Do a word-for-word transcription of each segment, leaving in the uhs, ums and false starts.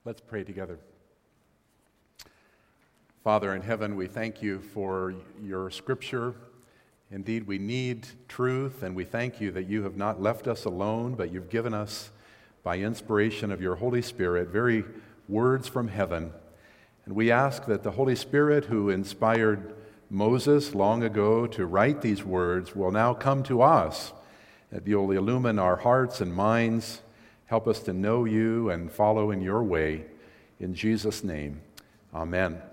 Let's pray together. Father in heaven, we thank you for your scripture. Indeed, we need truth, and we thank you that you have not left us alone, but you've given us, by inspiration of your Holy Spirit, very words from heaven. And we ask that the Holy Spirit, who inspired Moses long ago to write these words, will now come to us, that you'll illumine our hearts and minds. Help us to know you and follow in your way. In Jesus' name, amen.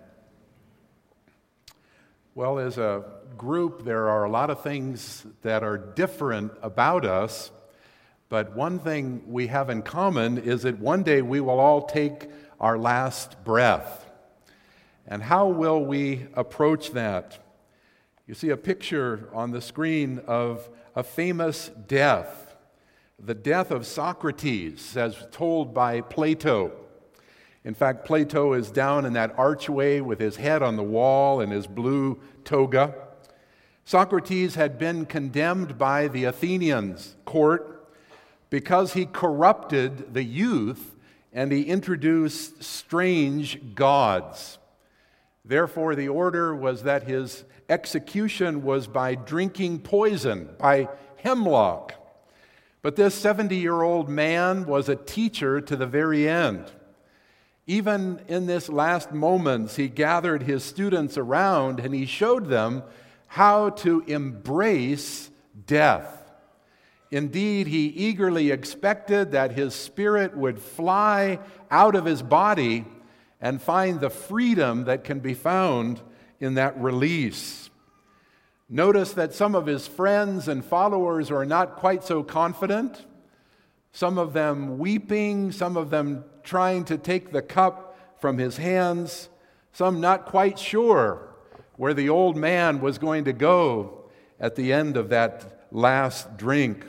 Well, as a group, there are a lot of things that are different about us, but one thing we have in common is that one day we will all take our last breath. And how will we approach that? You see a picture on the screen of a famous death. The death of Socrates, as told by Plato. In fact, Plato is down in that archway with his head on the wall and his blue toga. Socrates had been condemned by the Athenians court because he corrupted the youth and he introduced strange gods. Therefore, the order was that his execution was by drinking poison, by hemlock. But this seventy-year-old man was a teacher to the very end. Even in this last moments, he gathered his students around and he showed them how to embrace death. Indeed, he eagerly expected that his spirit would fly out of his body and find the freedom that can be found in that release. Notice that some of his friends and followers are not quite so confident, some of them weeping, some of them trying to take the cup from his hands, some not quite sure where the old man was going to go at the end of that last drink.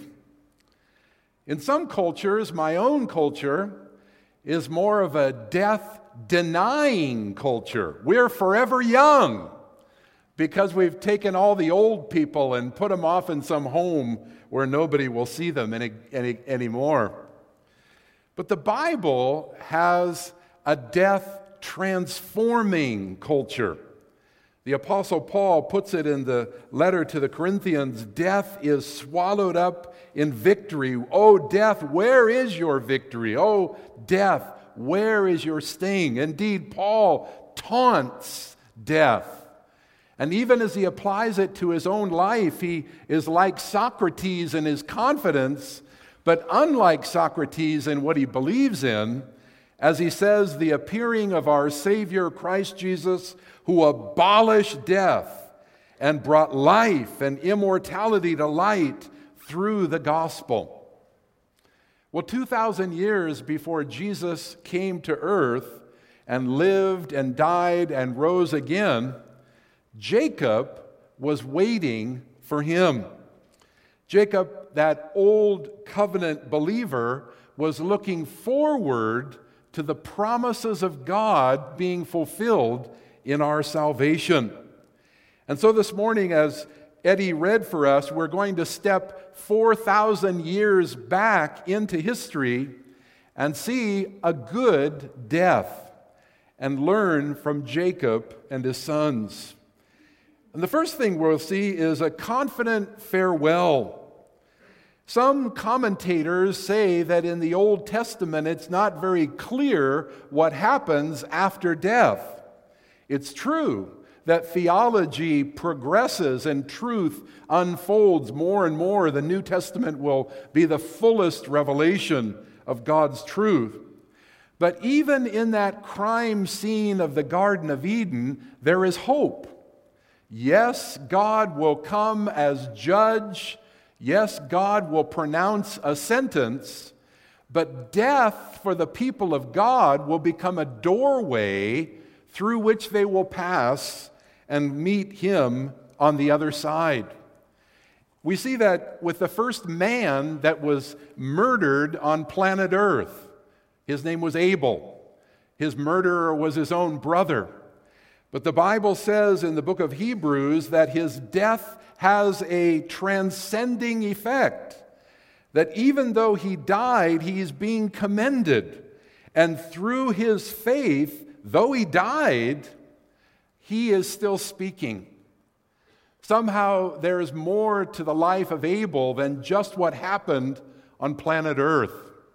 In some cultures, my own culture is more of a death-denying culture. We're forever young, because we've taken all the old people and put them off in some home where nobody will see them any, any, anymore. But the Bible has a death-transforming culture. The Apostle Paul puts it in the letter to the Corinthians, death is swallowed up in victory. Oh, death, where is your victory? Oh, death, where is your sting? Indeed, Paul taunts death. And even as he applies it to his own life, he is like Socrates in his confidence, but unlike Socrates in what he believes in, as he says, the appearing of our Savior Christ Jesus, who abolished death and brought life and immortality to light through the gospel. Well, two thousand years before Jesus came to earth and lived and died and rose again, Jacob was waiting for him. Jacob, that old covenant believer, was looking forward to the promises of God being fulfilled in our salvation. And so this morning, as Eddie read for us, we're going to step four thousand years back into history and see a good death and learn from Jacob and his sons. And the first thing we'll see is a confident farewell. Some commentators say that in the Old Testament it's not very clear what happens after death. It's true that theology progresses and truth unfolds more and more. The New Testament will be the fullest revelation of God's truth. But even in that crime scene of the Garden of Eden, there is hope. Yes, God will come as judge. Yes, God will pronounce a sentence. But death for the people of God will become a doorway through which they will pass and meet Him on the other side. We see that with the first man that was murdered on planet Earth. His name was Abel. His murderer was his own brother. But the Bible says in the book of Hebrews that his death has a transcending effect. That even though he died, he is being commended. And through his faith, though he died, he is still speaking. Somehow there is more to the life of Abel than just what happened on planet Earth.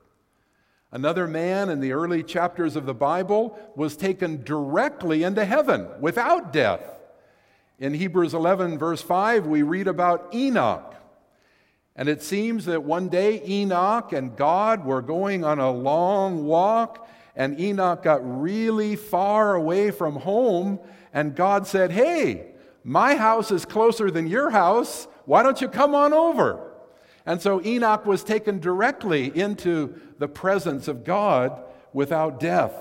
Another man in the early chapters of the Bible was taken directly into heaven without death. In Hebrews eleven, verse five, we read about Enoch. And it seems that one day Enoch and God were going on a long walk, and Enoch got really far away from home, and God said, "Hey, my house is closer than your house. Why don't you come on over?" And so Enoch was taken directly into the presence of God without death.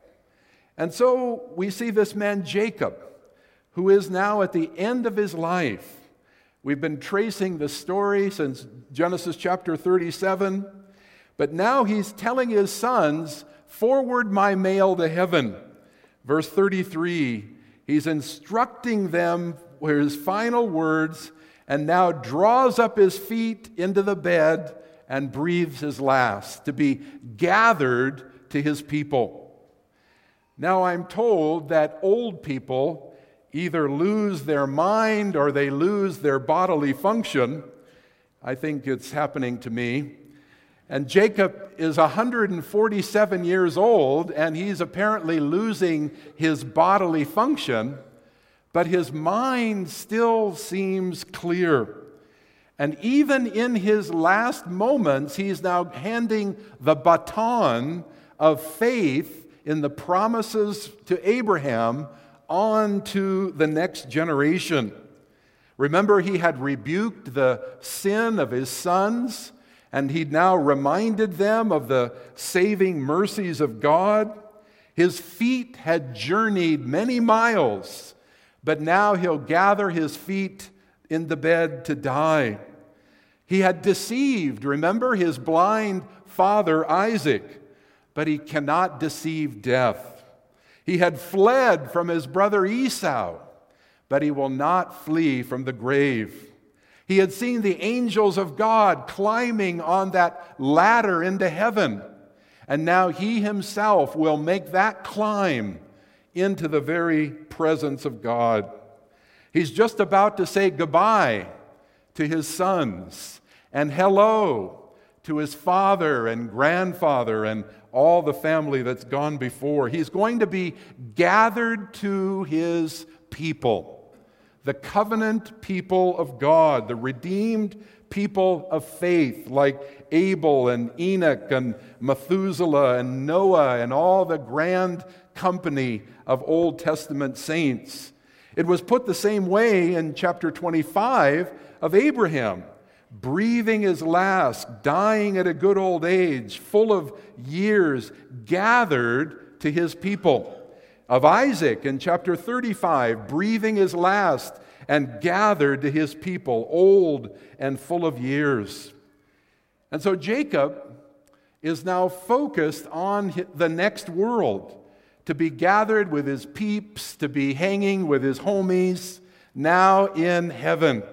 And so we see this man Jacob, who is now at the end of his life. We've been tracing the story since Genesis chapter thirty-seven, but now he's telling his sons, "Forward my mail to heaven." Verse thirty-three, he's instructing them with his final words, and now draws up his feet into the bed and breathes his last, to be gathered to his people. Now I'm told that old people either lose their mind or they lose their bodily function. I think it's happening to me. And Jacob is one hundred forty-seven years old, and he's apparently losing his bodily function, but his mind still seems clear. And even in his last moments, he's now handing the baton of faith in the promises to Abraham on to the next generation. Remember, he had rebuked the sin of his sons, and he'd now reminded them of the saving mercies of God. His feet had journeyed many miles, but now he'll gather his feet in the bed to die. He had deceived, remember, his blind father Isaac, but he cannot deceive death. He had fled from his brother Esau, but he will not flee from the grave. He had seen the angels of God climbing on that ladder into heaven, and now he himself will make that climb into the very presence of God. He's just about to say goodbye to his sons and hello to his father and grandfather and all the family that's gone before. He's going to be gathered to his people, the covenant people of God, the redeemed people of faith like Abel and Enoch and Methuselah and Noah and all the grand company of Old Testament saints. It was put the same way in chapter twenty-five of Abraham, breathing his last, dying at a good old age, full of years, gathered to his people. Of Isaac in chapter thirty-five, breathing his last and gathered to his people, old and full of years. And so Jacob is now focused on the next world, to be gathered with his peeps, to be hanging with his homies, now in heaven.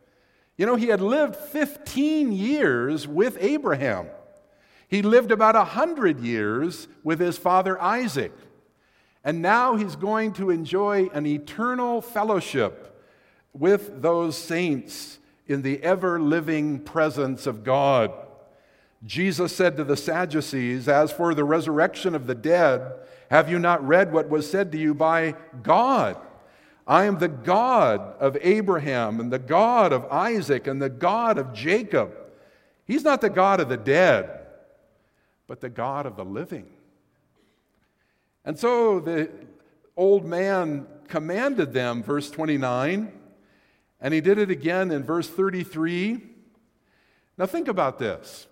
You know, he had lived fifteen years with Abraham. He lived about one hundred years with his father Isaac. And now he's going to enjoy an eternal fellowship with those saints in the ever-living presence of God. Jesus said to the Sadducees, "As for the resurrection of the dead, have you not read what was said to you by God? I am the God of Abraham and the God of Isaac and the God of Jacob." He's not the God of the dead, but the God of the living. And so the old man commanded them, verse twenty-nine, and he did it again in verse thirty-three. Now think about this.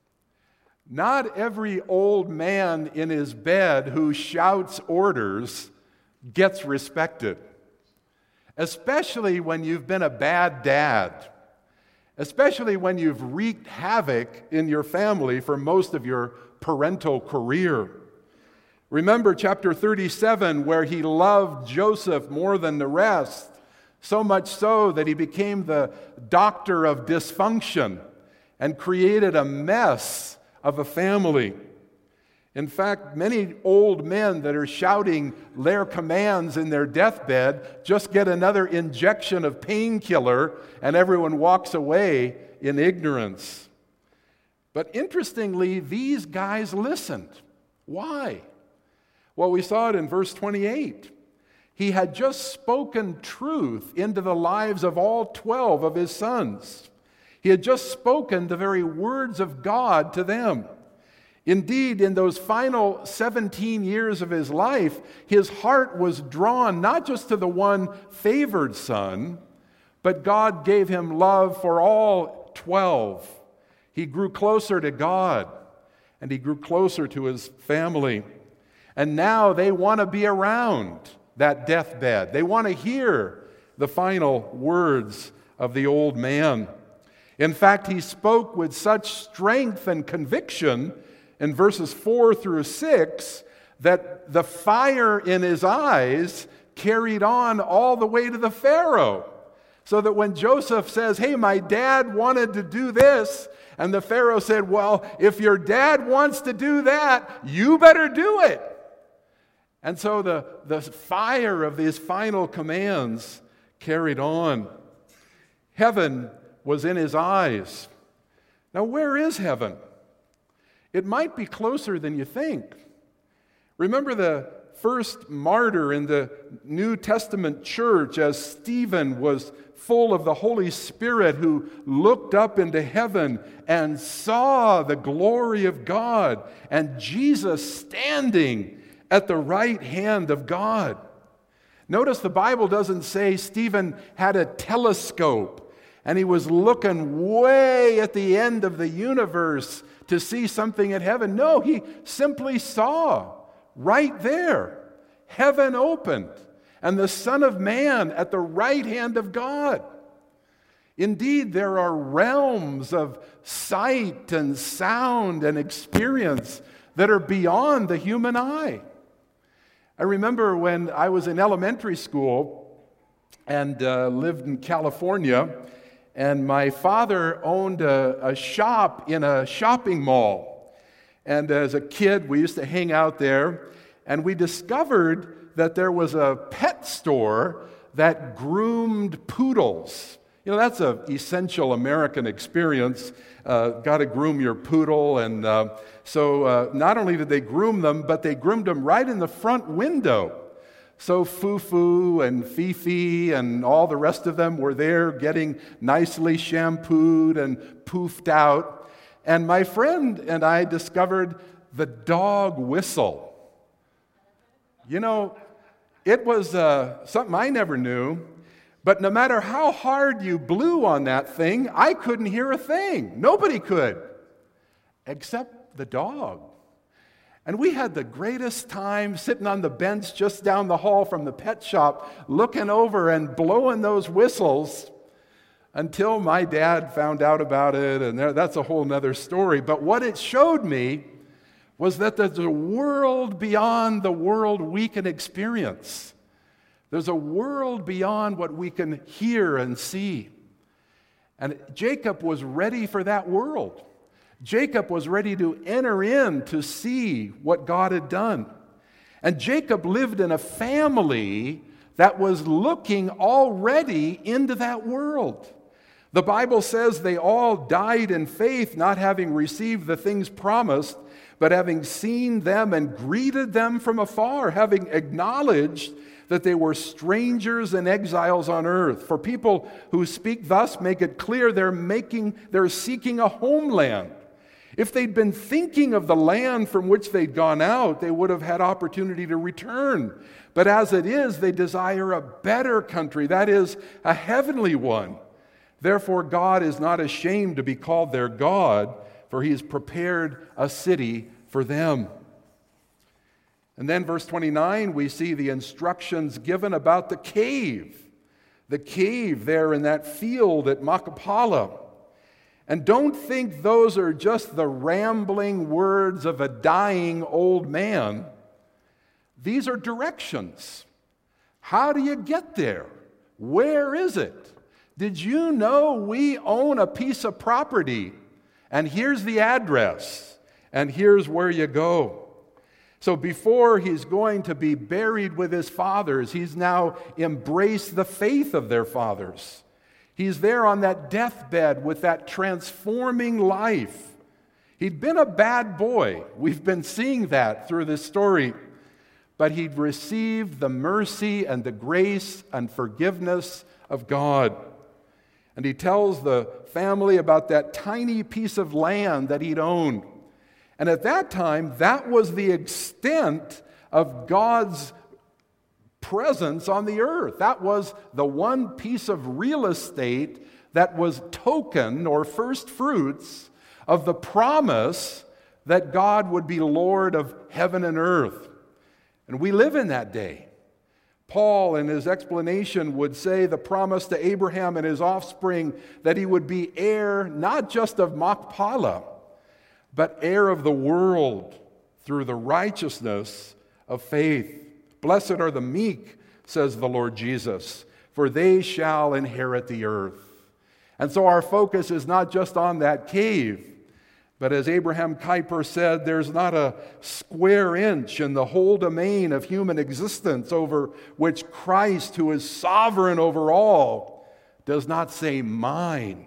Not every old man in his bed who shouts orders gets respected, especially when you've been a bad dad, especially when you've wreaked havoc in your family for most of your parental career. Remember chapter thirty-seven, where he loved Joseph more than the rest, so much so that he became the doctor of dysfunction and created a mess of a family. In fact, many old men that are shouting their commands in their deathbed just get another injection of painkiller, and everyone walks away in ignorance. But interestingly, these guys listened. Why? Well, we saw it in verse twenty-eight. He had just spoken truth into the lives of all twelve of his sons. He had just spoken the very words of God to them. Indeed, in those final seventeen years of his life, his heart was drawn not just to the one favored son, but God gave him love for all twelve. He grew closer to God, and he grew closer to his family. And now they want to be around that deathbed. They want to hear the final words of the old man. In fact, he spoke with such strength and conviction in verses four through six that the fire in his eyes carried on all the way to the Pharaoh. So that when Joseph says, hey, my dad wanted to do this, and the Pharaoh said, well, if your dad wants to do that, you better do it. And so the, the fire of these final commands carried on. Heaven was in his eyes. Now, where is heaven? It might be closer than you think. Remember the first martyr in the New Testament church, as Stephen was full of the Holy Spirit, who looked up into heaven and saw the glory of God and Jesus standing at the right hand of God. Notice the Bible doesn't say Stephen had a telescope and he was looking way at the end of the universe to see something at heaven. No, he simply saw right there, heaven opened, and the Son of Man at the right hand of God. Indeed, there are realms of sight and sound and experience that are beyond the human eye. I remember when I was in elementary school and uh, lived in California, and my father owned a, a shop in a shopping mall. And as a kid, we used to hang out there, and we discovered that there was a pet store that groomed poodles. You know, that's an essential American experience. Uh, got to groom your poodle. And uh, so uh, not only did they groom them, but they groomed them right in the front window. So Fufu and Fifi and all the rest of them were there getting nicely shampooed and poofed out. And my friend and I discovered the dog whistle. You know, it was uh, something I never knew, but no matter how hard you blew on that thing, I couldn't hear a thing. Nobody could, except the dog. And we had the greatest time sitting on the bench just down the hall from the pet shop, looking over and blowing those whistles until my dad found out about it, and that's a whole nother story. But what it showed me was that there's a world beyond the world we can experience. There's a world beyond what we can hear and see. And Jacob was ready for that world. Jacob was ready to enter in to see what God had done. And Jacob lived in a family that was looking already into that world. The Bible says they all died in faith, not having received the things promised, but having seen them and greeted them from afar, having acknowledged that they were strangers and exiles on earth. For people who speak thus make it clear they're making, they're seeking a homeland. If they'd been thinking of the land from which they'd gone out, they would have had opportunity to return. But as it is, they desire a better country, that is, a heavenly one. Therefore, God is not ashamed to be called their God, for he has prepared a city for them. And then verse twenty-nine, we see the instructions given about the cave. The cave there in that field at Machpelah. And don't think those are just the rambling words of a dying old man. These are directions. How do you get there? Where is it? Did you know we own a piece of property? And here's the address. And here's where you go. So before he's going to be buried with his fathers, he's now embraced the faith of their fathers. He's there on that deathbed with that transforming life. He'd been a bad boy. We've been seeing that through this story. But he'd received the mercy and the grace and forgiveness of God. And he tells the family about that tiny piece of land that he'd owned. And at that time, that was the extent of God's presence on the earth. That was the one piece of real estate that was token or first fruits of the promise that God would be Lord of heaven and earth. And we live in that day. Paul, in his explanation, would say the promise to Abraham and his offspring that he would be heir not just of Machpelah, but heir of the world through the righteousness of faith. Blessed are the meek, says the Lord Jesus, for they shall inherit the earth. And so our focus is not just on that cave, but as Abraham Kuyper said, there's not a square inch in the whole domain of human existence over which Christ, who is sovereign over all, does not say mine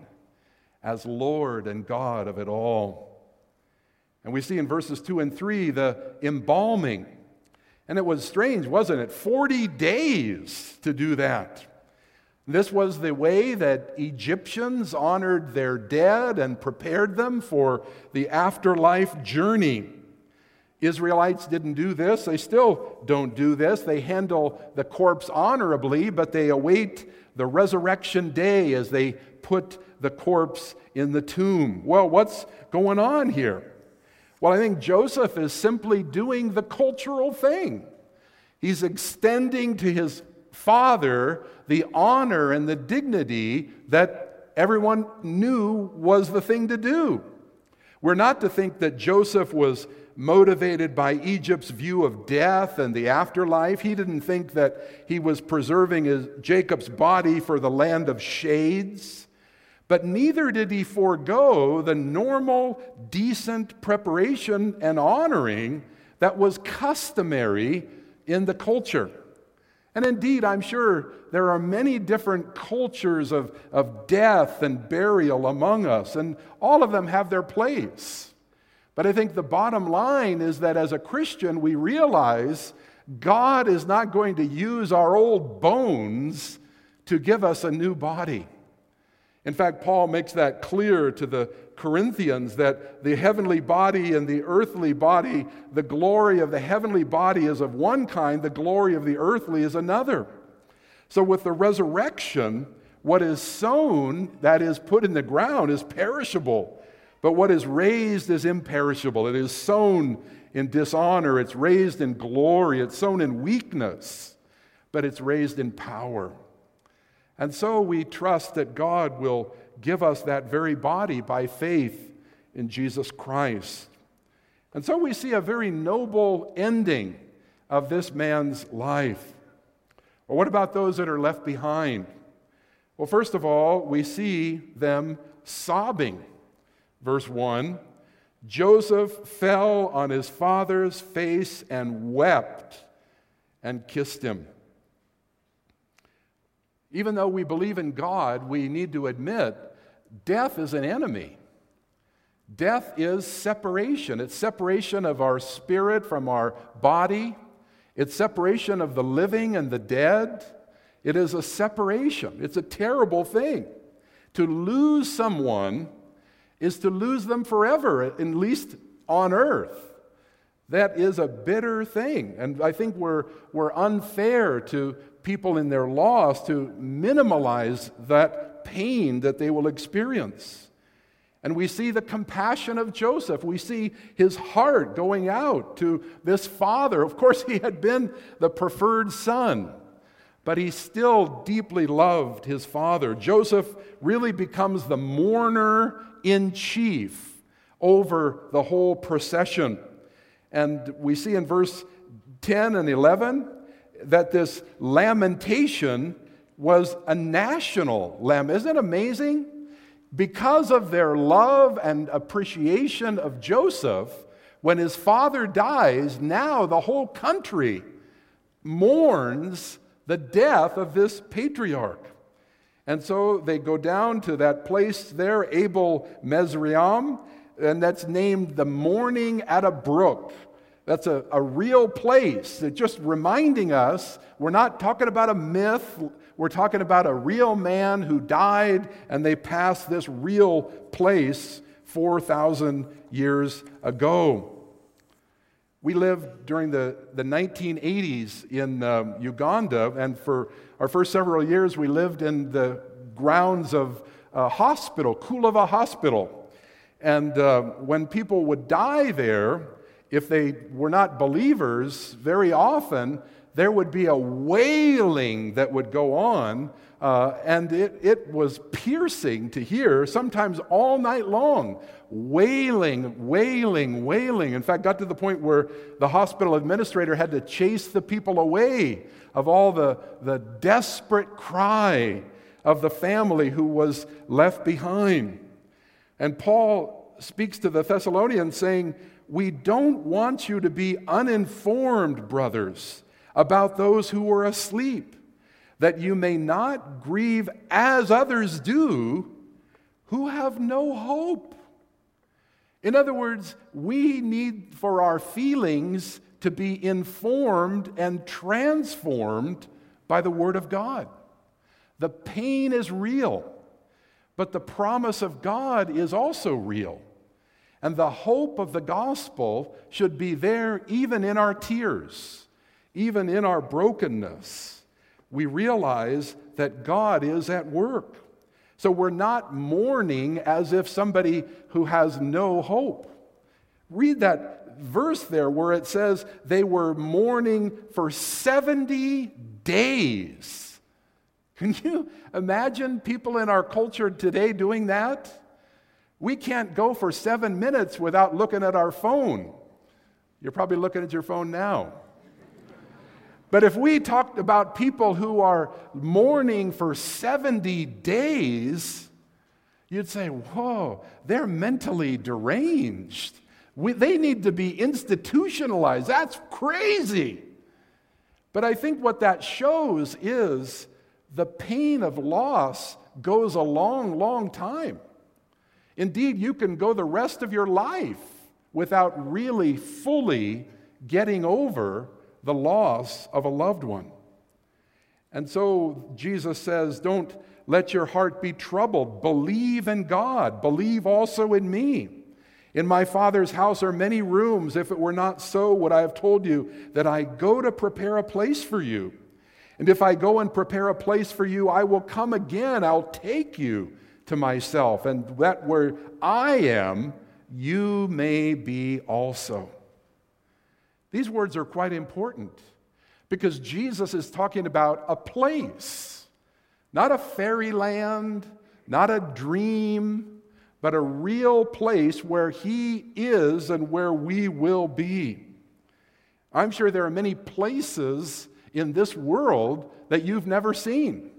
as Lord and God of it all. And we see in verses two and three the embalming. And it was strange, wasn't it? forty days to do that. This was the way that Egyptians honored their dead and prepared them for the afterlife journey. Israelites didn't do this. They still don't do this. They handle the corpse honorably, but they await the resurrection day as they put the corpse in the tomb. Well, what's going on here? Well, I think Joseph is simply doing the cultural thing. He's extending to his father the honor and the dignity that everyone knew was the thing to do. We're not to think that Joseph was motivated by Egypt's view of death and the afterlife. He didn't think that he was preserving his, Jacob's body for the land of shades. But neither did he forego the normal, decent preparation and honoring that was customary in the culture. And indeed, I'm sure there are many different cultures of, of death and burial among us, and all of them have their place. But I think the bottom line is that as a Christian, we realize God is not going to use our old bones to give us a new body. In fact, Paul makes that clear to the Corinthians that the heavenly body and the earthly body, the glory of the heavenly body is of one kind, the glory of the earthly is another. So with the resurrection, what is sown, that is put in the ground, is perishable. But what is raised is imperishable. It is sown in dishonor, it's raised in glory, it's sown in weakness, but it's raised in power. And so we trust that God will give us that very body by faith in Jesus Christ. And so we see a very noble ending of this man's life. Well, what about those that are left behind? Well, first of all, we see them sobbing. Verse one, Joseph fell on his father's face and wept and kissed him. Even though we believe in God, we need to admit death is an enemy. Death is separation. It's separation of our spirit from our body. It's separation of the living and the dead. It is a separation. It's a terrible thing. To lose someone is to lose them forever, at least on earth. That is a bitter thing. And I think we're, we're unfair to people in their loss to minimalize that pain that they will experience. And we see the compassion of Joseph. We see his heart going out to this father. Of course, he had been the preferred son, but he still deeply loved his father. Joseph really becomes the mourner in chief over the whole procession. And we see in verse ten and eleven that this lamentation was a national lament. Isn't it amazing? Because of their love and appreciation of Joseph, When his father dies, now the whole country mourns the death of this patriarch. And so they go down to that place there, Abel Mezrahim, and that's named the mourning at a brook. That's a, a real place. It's just reminding us we're not talking about a myth. We're talking about a real man who died, and they passed this real place four thousand years ago. We lived during the, the nineteen eighties in um, Uganda, and for our first several years we lived in the grounds of a hospital, Kulava Hospital. And uh, when people would die there, if they were not believers, very often there would be a wailing that would go on, uh, and it, it was piercing to hear, sometimes all night long, wailing, wailing, wailing. In fact, got to the point where the hospital administrator had to chase the people away of all the, the desperate cry of the family who was left behind. And Paul speaks to the Thessalonians saying, we don't want you to be uninformed, brothers, about those who were asleep, that you may not grieve as others do who have no hope. In other words, we need for our feelings to be informed and transformed by the Word of God. The pain is real, but the promise of God is also real. And the hope of the gospel should be there even in our tears, even in our brokenness. We realize that God is at work. So we're not mourning as if somebody who has no hope. Read that verse there where it says they were mourning for seventy days. Can you imagine people in our culture today doing that? We can't go for seven minutes without looking at our phone. You're probably looking at your phone now. But if we talked about people who are mourning for seventy days, you'd say, whoa, they're mentally deranged. We, they need to be institutionalized. That's crazy. But I think what that shows is the pain of loss goes a long, long time. Indeed, you can go the rest of your life without really fully getting over the loss of a loved one. And so Jesus says, don't let your heart be troubled. Believe in God. Believe also in me. In my Father's house are many rooms. If it were not so, would I have told you that I go to prepare a place for you? And if I go and prepare a place for you, I will come again. I'll take you to myself, and that where I am, you may be also. These words are quite important because Jesus is talking about a place, not a fairyland, not a dream, but a real place where He is and where we will be. I'm sure there are many places in this world that you've never seen.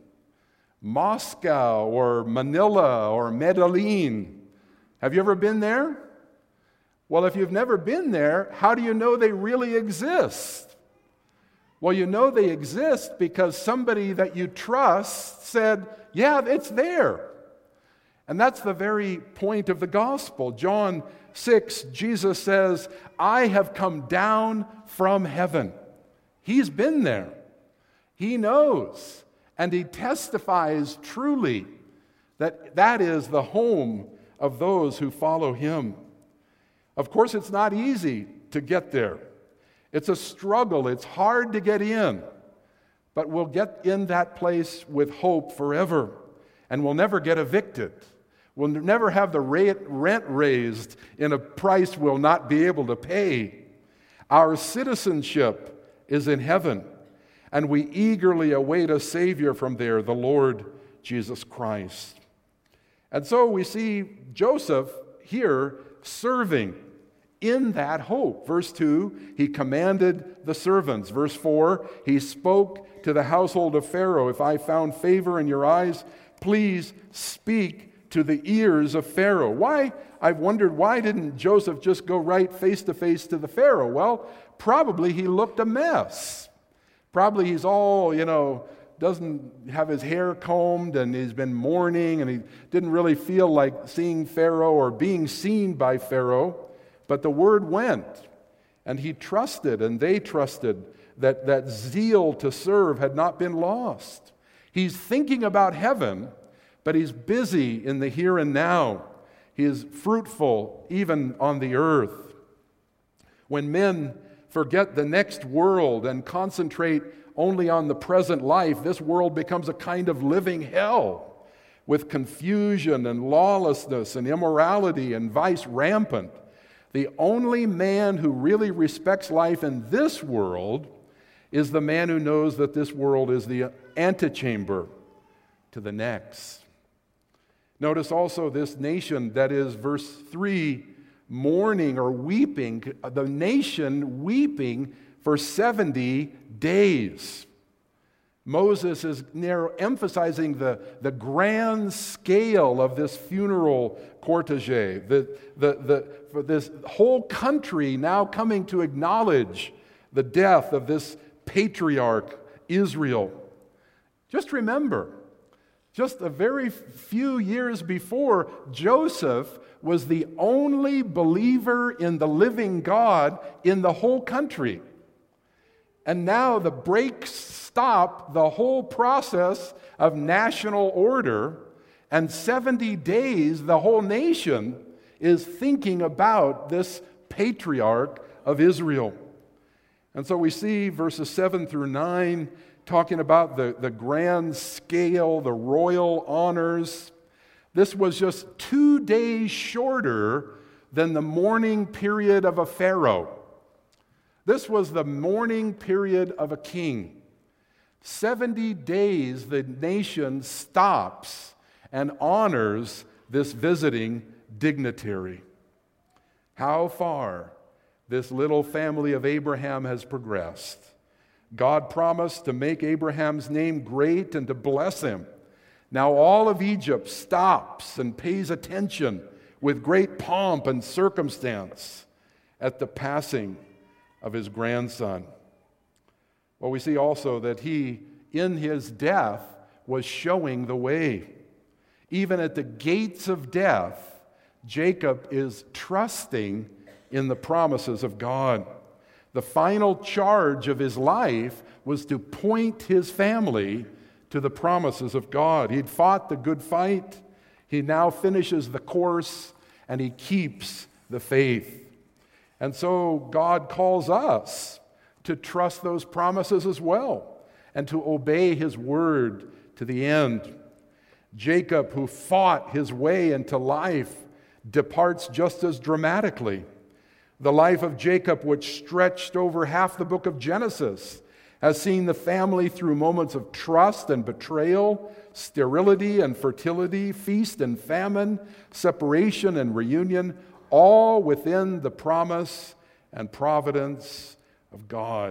Moscow or Manila or Medellin. Have you ever been there? Well, if you've never been there, how do you know they really exist? Well, you know they exist because somebody that you trust said, yeah, it's there. And that's the very point of the gospel. John six, Jesus says, I have come down from heaven. He's been there. He knows. And he testifies truly that that is the home of those who follow him. Of course, it's not easy to get there. It's a struggle. It's hard to get in. But we'll get in that place with hope forever. And we'll never get evicted. We'll never have the rent raised in a price we'll not be able to pay. Our citizenship is in heaven. And we eagerly await a Savior from there, the Lord Jesus Christ. And so we see Joseph here serving in that hope. Verse two, he commanded the servants. Verse four, he spoke to the household of Pharaoh, if I found favor in your eyes, please speak to the ears of Pharaoh. Why I've wondered, why didn't Joseph just go right face to face to the Pharaoh? Well, probably he looked a mess. Probably he's all, you know, doesn't have his hair combed, and he's been mourning, and he didn't really feel like seeing Pharaoh or being seen by Pharaoh. But the word went, and he trusted, and they trusted that that zeal to serve had not been lost. He's thinking about heaven, but he's busy in the here and now. He is fruitful even on the earth. When men forget the next world and concentrate only on the present life, this world becomes a kind of living hell with confusion and lawlessness and immorality and vice rampant. The only man who really respects life in this world is the man who knows that this world is the antechamber to the next. Notice also this nation, that is verse three, mourning or weeping, the nation weeping for seventy days. Moses is narrow, emphasizing the, the grand scale of this funeral cortege, the, the, the, for this whole country now coming to acknowledge the death of this patriarch, Israel. Just remember, just a very few years before, Joseph was the only believer in the living God in the whole country. And now the brakes stop the whole process of national order, and seventy days the whole nation is thinking about this patriarch of Israel. And so we see verses seven through nine talking about the, the grand scale, the royal honors. This was just two days shorter than the mourning period of a pharaoh. This was the mourning period of a king. seventy days the nation stops and honors this visiting dignitary. How far this little family of Abraham has progressed. God promised to make Abraham's name great and to bless him. Now all of Egypt stops and pays attention with great pomp and circumstance at the passing of his grandson. Well, we see also that he, in his death, was showing the way. Even at the gates of death, Jacob is trusting in the promises of God. The final charge of his life was to point his family to the promises of God. He'd fought the good fight. He now finishes the course, and he keeps the faith. And so God calls us to trust those promises as well and to obey his word to the end. Jacob, who fought his way into life, departs just as dramatically. The life of Jacob, which stretched over half the book of Genesis, has seen the family through moments of trust and betrayal, sterility and fertility, feast and famine, separation and reunion, all within the promise and providence of God.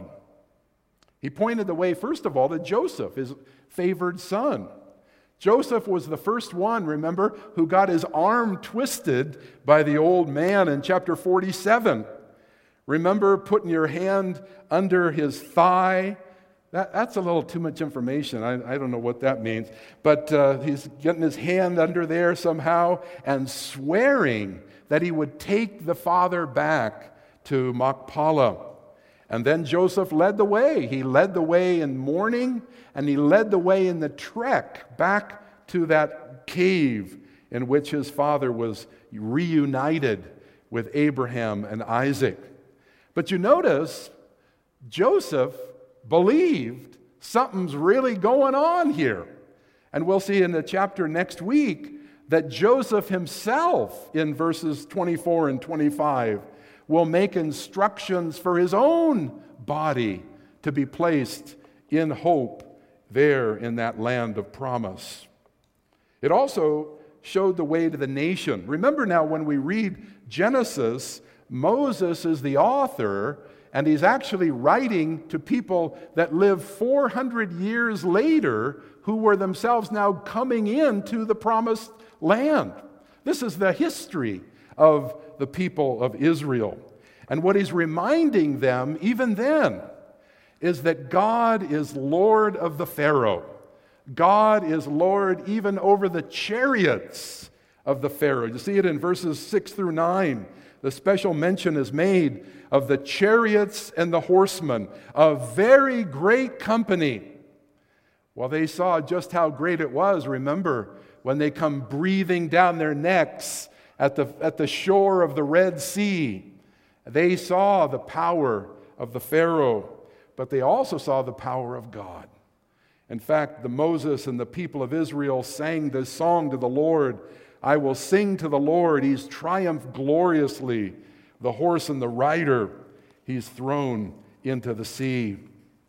He pointed the way, first of all, to Joseph, his favored son. Joseph was the first one, remember, who got his arm twisted by the old man in chapter forty-seven. Remember putting your hand under his thigh? That, that's a little too much information. I, I don't know what that means. But uh, he's getting his hand under there somehow and swearing that he would take the father back to Machpelah. And then Joseph led the way. He led the way in mourning, and he led the way in the trek back to that cave in which his father was reunited with Abraham and Isaac. But you notice, Joseph believed something's really going on here. And we'll see in the chapter next week that Joseph himself, in verses twenty-four and twenty-five, will make instructions for his own body to be placed in hope there in that land of promise. It also showed the way to the nation. Remember now, when we read Genesis, Moses is the author, and he's actually writing to people that lived four hundred years later who were themselves now coming into the promised land. This is the history of the people of Israel. And what he's reminding them, even then, is that God is Lord of the Pharaoh. God is Lord even over the chariots of the Pharaoh. You see it in verses six through nine. The special mention is made of the chariots and the horsemen, a very great company. Well, they saw just how great it was, remember, when they come breathing down their necks at the, at the shore of the Red Sea. They saw the power of the Pharaoh, but they also saw the power of God. In fact, the Moses and the people of Israel sang this song to the Lord. I will sing to the Lord. He's triumphed gloriously. The horse and the rider, he's thrown into the sea.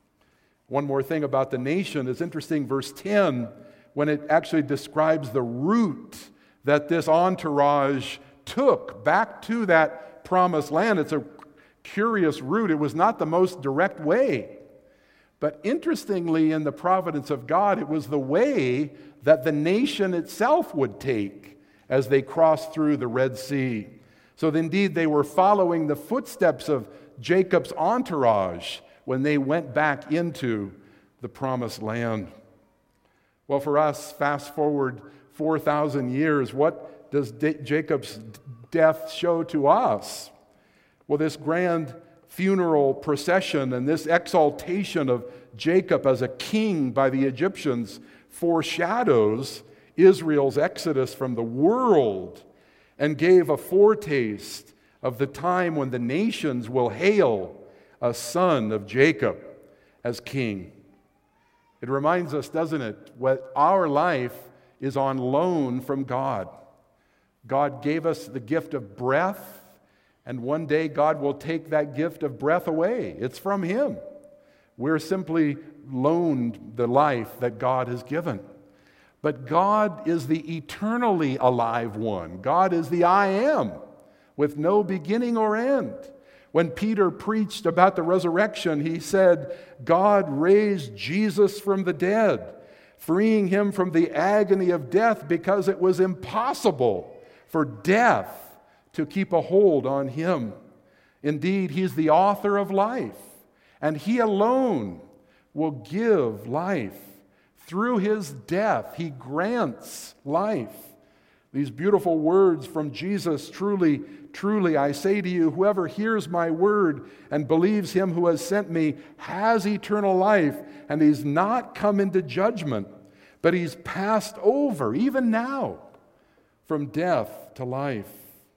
One more thing about the nation is interesting, verse ten, when it actually describes the route that this entourage took back to that promised land. It's a curious route. It was not the most direct way. But interestingly, in the providence of God, it was the way that the nation itself would take as they crossed through the Red Sea. So indeed, they were following the footsteps of Jacob's entourage when they went back into the promised land. Well, for us, fast forward four thousand years, what does Jacob's death show to us? Well, this grand funeral procession and this exaltation of Jacob as a king by the Egyptians foreshadows Israel's exodus from the world and gave a foretaste of the time when the nations will hail a son of Jacob as king. It reminds us, doesn't it, what our life is on loan from God. God gave us the gift of breath, and one day God will take that gift of breath away. It's from Him. We're simply loaned the life that God has given. But God is the eternally alive one. God is the I am, with no beginning or end. When Peter preached about the resurrection, he said, God raised Jesus from the dead, freeing him from the agony of death because it was impossible for death to keep a hold on him. Indeed, he's the author of life, and he alone will give life. Through his death, he grants life. These beautiful words from Jesus, truly, truly, I say to you, whoever hears my word and believes him who has sent me has eternal life, and he's not come into judgment, but he's passed over, even now, from death to life.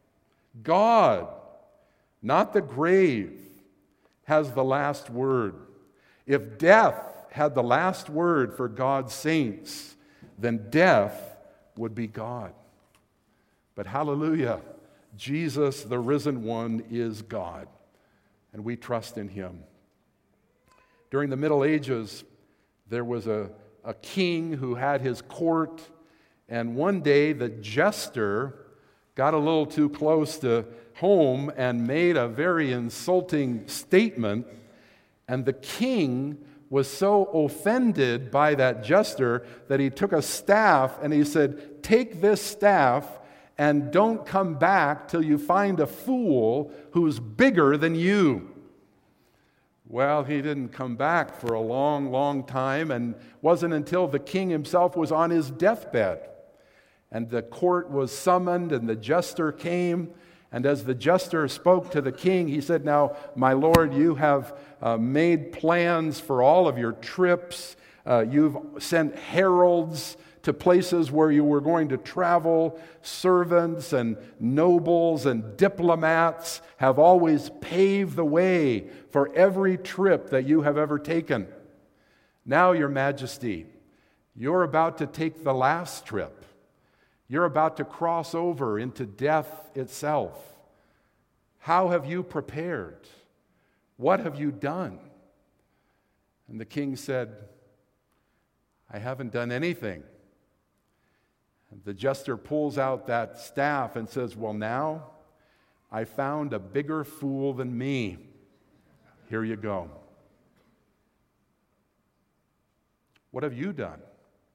God, not the grave, has the last word. If death had the last word for God's saints, then death would be God. But hallelujah, Jesus, the risen one, is God, and we trust in him. During the Middle Ages, there was a, a king who had his court, and one day the jester got a little too close to home and made a very insulting statement, and the king was so offended by that jester that he took a staff and he said, take this staff and don't come back till you find a fool who's bigger than you. Well, he didn't come back for a long, long time, and wasn't until the king himself was on his deathbed. And the court was summoned, and the jester came. And as the jester spoke to the king, he said, now, my lord, you have uh, made plans for all of your trips. Uh, you've sent heralds to places where you were going to travel. Servants and nobles and diplomats have always paved the way for every trip that you have ever taken. Now, your majesty, you're about to take the last trip. You're about to cross over into death itself. How have you prepared? What have you done? And the king said, I haven't done anything. And the jester pulls out that staff and says, well, now I found a bigger fool than me. Here you go. What have you done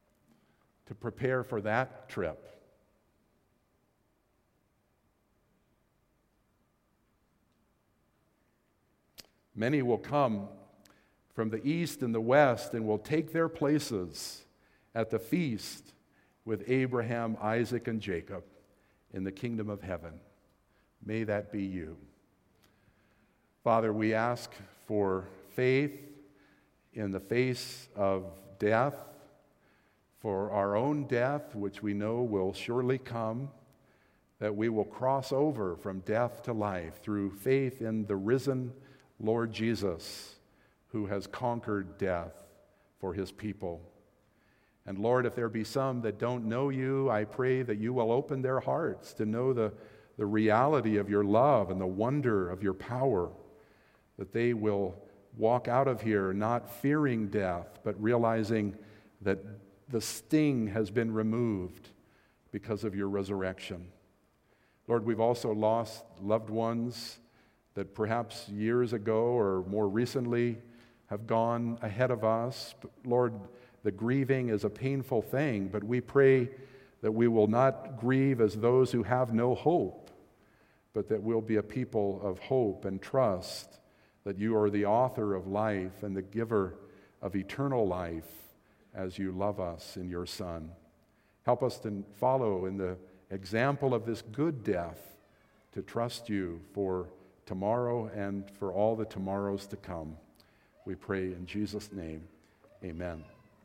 to prepare for that trip? Many will come from the east and the west and will take their places at the feast with Abraham, Isaac, and Jacob in the kingdom of heaven. May that be you. Father, we ask for faith in the face of death, for our own death, which we know will surely come, that we will cross over from death to life through faith in the risen Lord Jesus, who has conquered death for his people. And Lord, if there be some that don't know you, I pray that you will open their hearts to know the, the reality of your love and the wonder of your power, that they will walk out of here not fearing death, but realizing that the sting has been removed because of your resurrection. Lord, we've also lost loved ones that perhaps years ago or more recently have gone ahead of us. But Lord, the grieving is a painful thing, but we pray that we will not grieve as those who have no hope, but that we'll be a people of hope and trust that you are the author of life and the giver of eternal life as you love us in your Son. Help us to follow in the example of this good death, to trust you for tomorrow and for all the tomorrows to come. We pray in Jesus' name, amen.